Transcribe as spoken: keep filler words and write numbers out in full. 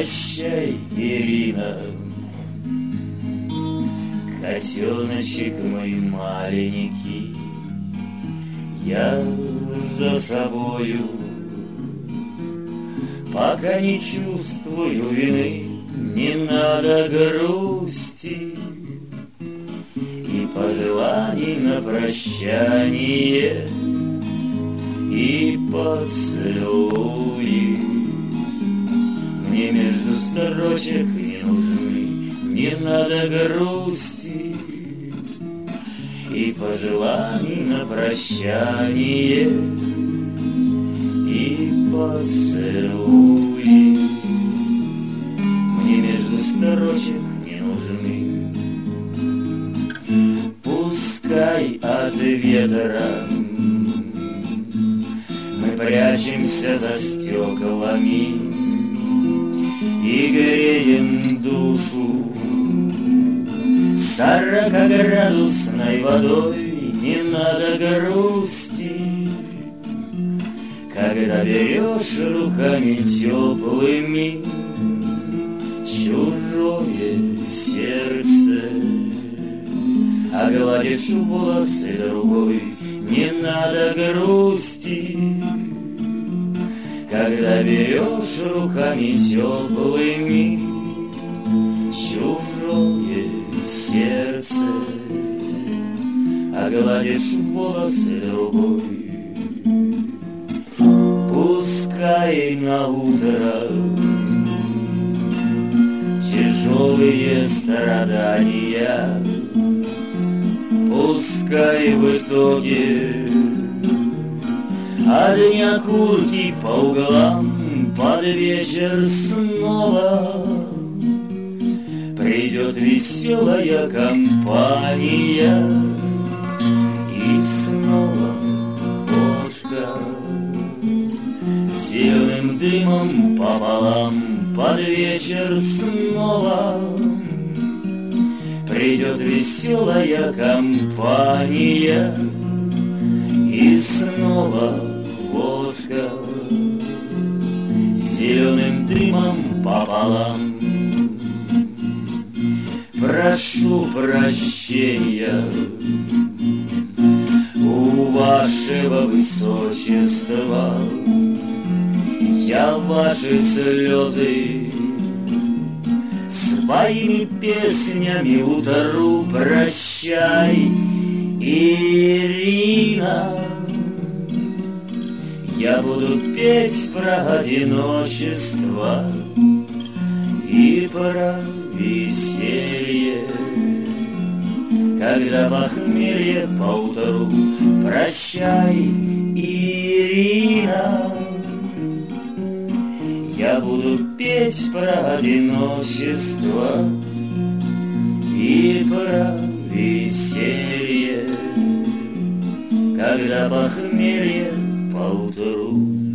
Прощай, Ирина, котеночек мой маленький, я за собою пока не чувствую вины, не надо грусти и пожеланий на прощание, и поцелуи мне между строчек не нужны, не надо грусти и пожеланий на прощание, и поцелуи мне между строчек не нужны. Пускай от ветра мы прячемся за стеклами и греем душу сорокаградусной водой, не надо грусти, когда берешь руками теплыми чужое сердце, а гладишь волосы другой, не надо грусти, когда берешь руками теплыми чужое сердце, а гладишь волосы другой. Пускай на утро тяжелые страдания, пускай в итоге от дня курки по углам под вечер снова придет веселая компания, и снова водка с зеленым дымом пополам под вечер снова придет веселая компания, и снова водка с зеленым дымом пополам. Прошу прощения у вашего высочества, я ваши слезы своими песнями утру. Прощай, Ирина, я буду петь про одиночество и про веселье, когда похмелье поутру. Прощай, Ирина, я буду петь про одиночество и про веселье, когда похмелье поутру.